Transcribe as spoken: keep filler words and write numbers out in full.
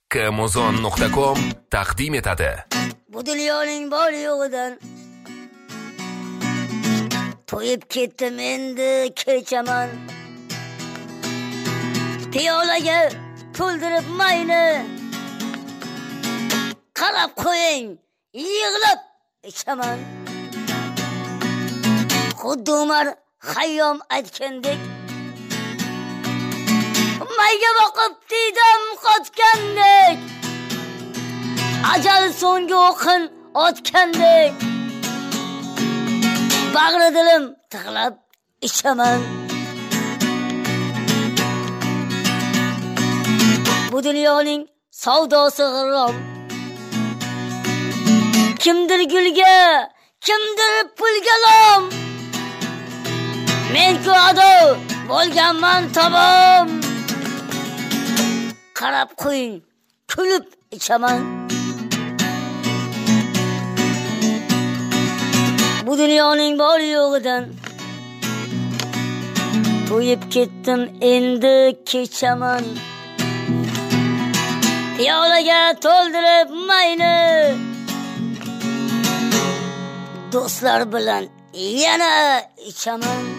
Kamozon nuqta com taqdim etadi. Bu dunyoning bor yo'g'idan to'yib ketdim, endi kechaman. Piyolaga to'ldirib mayni qarab qo'ying, yig'lab ichaman. Xuddi Umar Xayyom aytgandek, mayga boqib diydam qotgandek, ajal so'nggi o'qin otgandek, bag'ri dilim tig'lab ichaman. Bu dunyoning savdosi g'irrom, kimdir gulga, kimdir pulga lom. Men-ku ado bo'lganman tobom, qarab qo'ying, kulib ichaman. Bu dunyoning bor yo'g'idan to'yib ketdim, endi kechaman. Piyolaga to'ldirib mayni do'stlar bilan yana ichaman.